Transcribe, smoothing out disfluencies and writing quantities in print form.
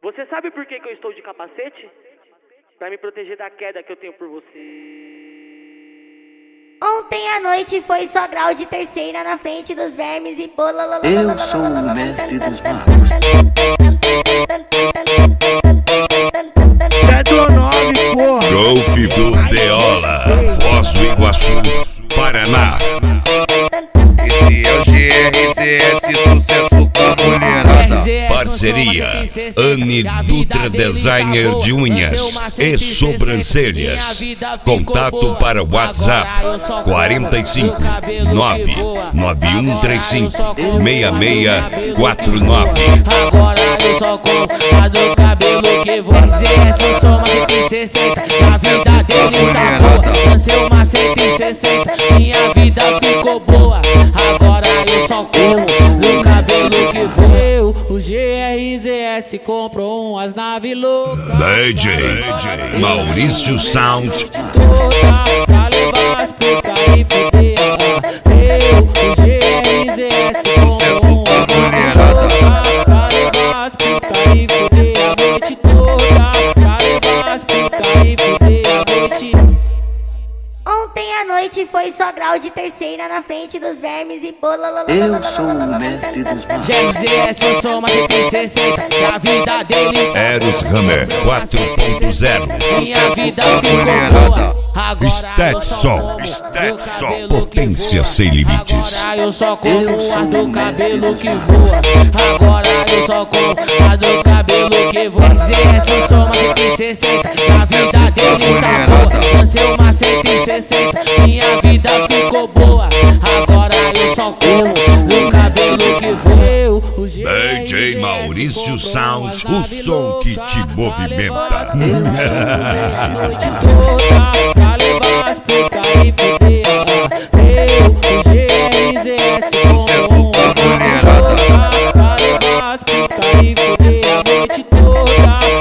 Você sabe por que eu estou de capacete? Pra me proteger da queda que eu tenho por você. Ontem à noite foi só grau de terceira na frente dos vermes e bola. Eu sou o mestre dos magos. É do nome, porra. Golf do Deola, Foz do Iguaçu, Paraná. Esse é o GRZS, sucesso com a mulherada. Parceria Anne Dutra, designer de unhas e sobrancelhas. Contato para o WhatsApp 45 99135 6649. Agora eu só com a do cabelo que vou dizer é só uma 160. A vida dele tá boa, lancei uma 160. Minha vida ficou boa. Agora eu só como no cabelo que vou. O GRZS comprou umas naves loucas. DJ Maurício Sound. Toda pra levar as putas e fuder. O GRZS comprou umas naves loucas pra levar as putas e fuder a noite toda. Pra levar as putas e fuder a noite. Ontem à noite foi só grau de terceira na frente dos vermes e bola. Eu sou o mestre dos magos. GRZS, eu sou uma 160. E a vida dele Eros Hammer 4.0. minha vida ficou boa. Agora Stetson, potência sem limites. Agora eu só como as do cabelo que voa. Agora eu só como a do cabelo que voa. GRZS, eu sou uma 160. A vida dele tá boa. Lancei uma 160. Minha vida ficou boa. Agora eu só como no cabelo que voa. DJ Maurício Sound, o som que te movimenta. Noite toda pra levar as putas e fuder. O GRZS comprou uma mulherada pra levar as putas e fuder a noite toda.